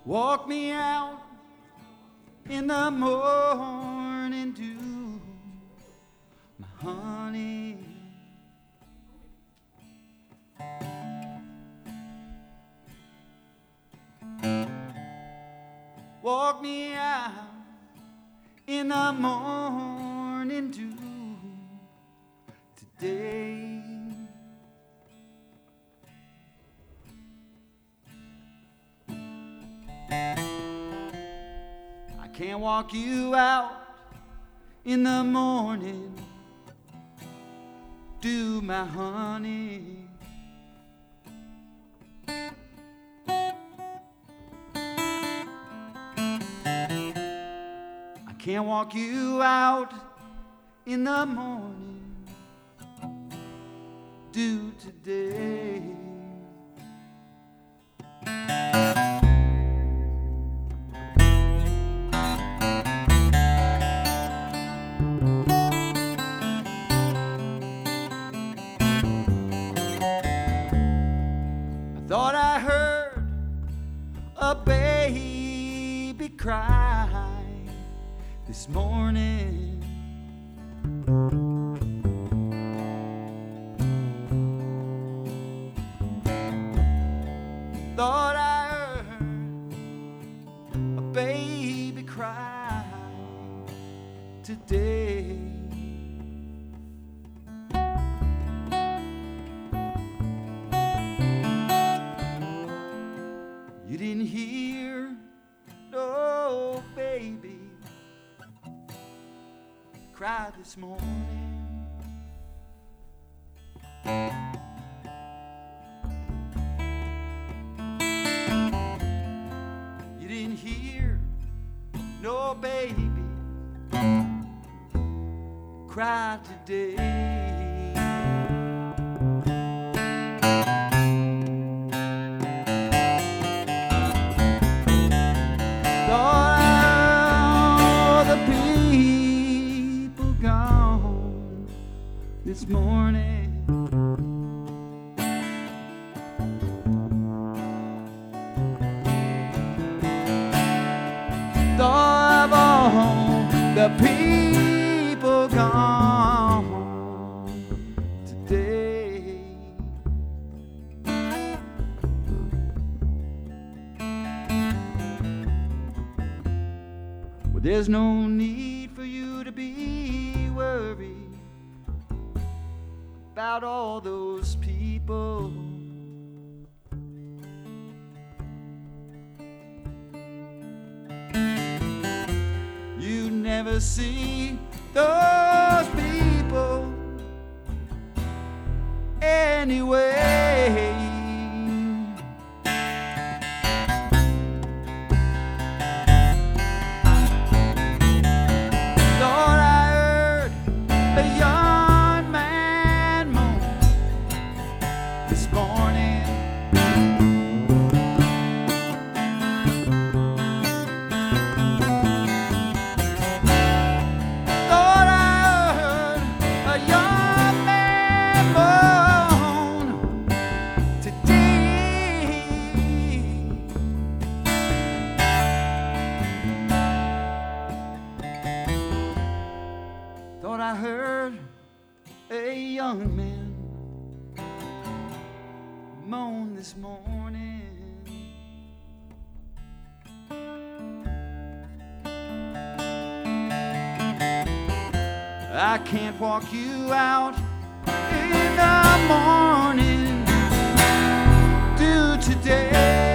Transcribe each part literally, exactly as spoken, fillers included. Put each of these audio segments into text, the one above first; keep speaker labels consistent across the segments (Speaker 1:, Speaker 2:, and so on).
Speaker 1: Walk me out in the morning dew, my honey. Walk me out in the morning dew today. I can't walk you out in the morning dew, my honey. Can't walk you out in the morning dew today. I thought I heard a baby cry this morning. Thought I heard a baby cry today. You didn't hear no baby cry this morning. You didn't hear no baby cry today. This morning, thought of all the people gone today. Well, there's no need for you to be worried about all those people. You never see those people anyway. Thought I heard a young man moan this morning. Thought I heard a young man moan today. Thought I heard a young man moan this morning. I can't walk you out in the morning dew today.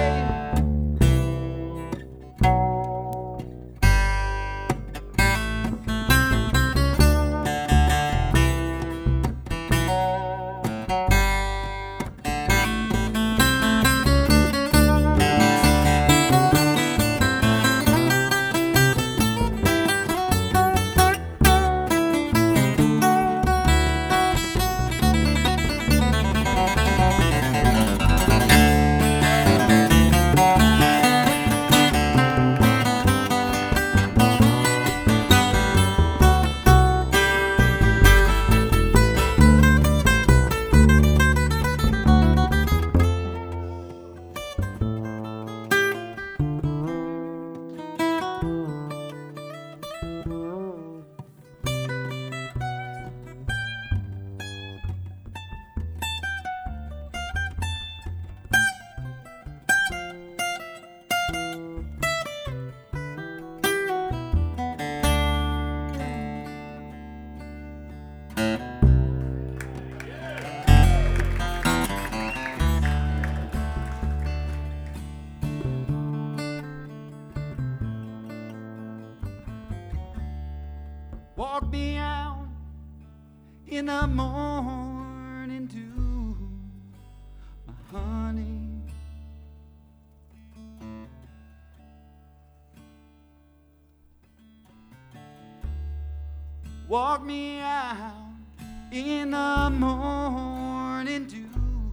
Speaker 1: Walk me out in the morning to my honey. Walk me out in the morning dew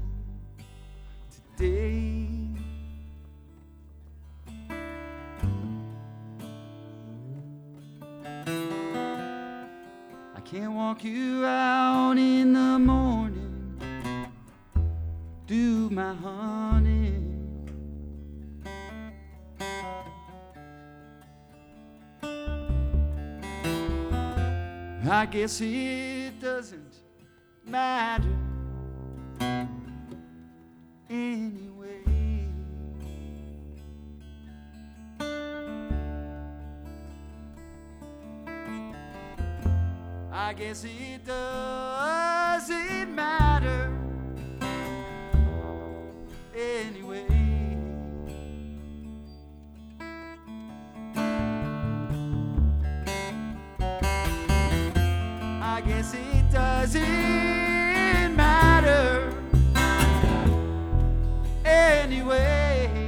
Speaker 1: today. I can't walk you out in the morning dew, my honey. I guess it doesn't matter anyway. I guess it doesn't matter anyway. I guess it doesn't matter anyway.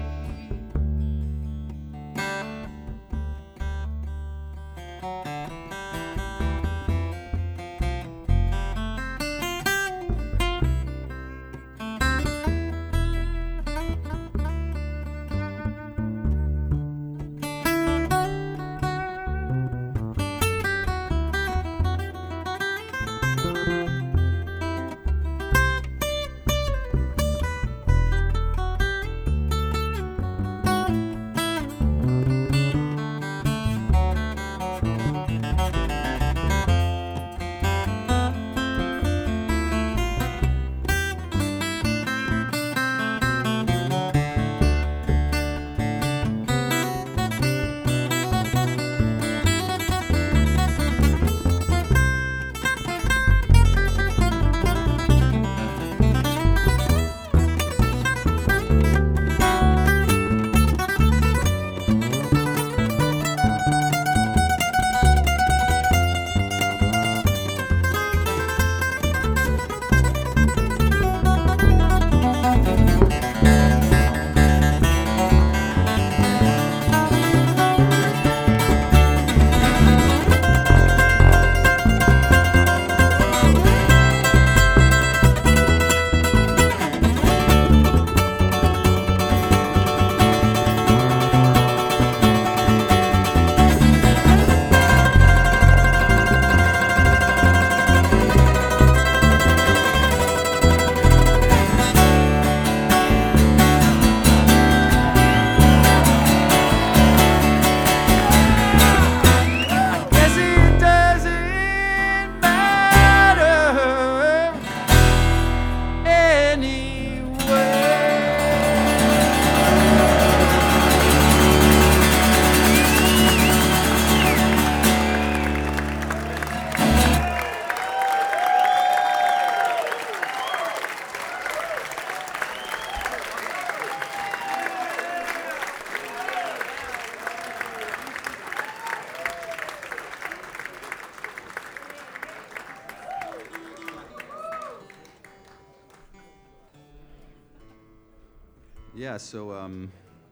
Speaker 2: Yeah, so, um,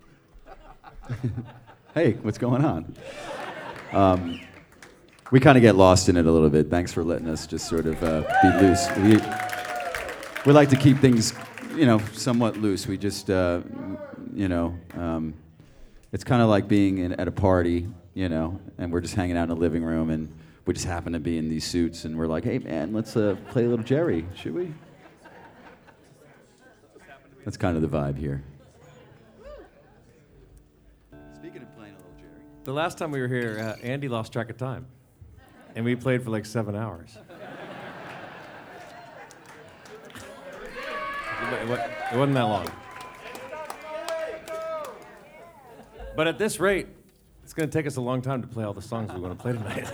Speaker 2: hey, what's going on? Um, we kind of get lost in it a little bit. Thanks for letting us just sort of uh, be loose. We, we like to keep things, you know, somewhat loose. We just, uh, you know, um, it's kind of like being in, at a party, you know, and we're just hanging out in the living room, and we just happen to be in these suits, and we're like, hey, man, let's uh, play a little Jerry, should we? That's kind of the vibe here.
Speaker 1: Speaking of playing a little Jerry.
Speaker 3: The last time we were here, uh, Andy lost track of time, and we played for like seven hours. it, wa- it wasn't that long. But at this rate, it's going to take us a long time to play all the songs we want to play tonight.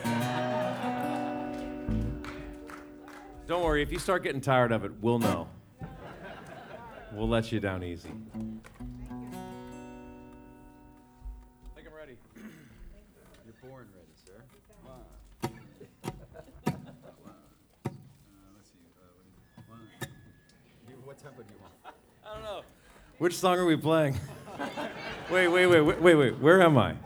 Speaker 3: Don't worry, if you start getting tired of it, we'll know. We'll let you down easy. I think I'm ready.
Speaker 2: You're born ready, sir. Come on. What tempo do you want?
Speaker 3: I don't know. Which song are we playing? wait, wait, wait, wait, wait, wait. Where am I?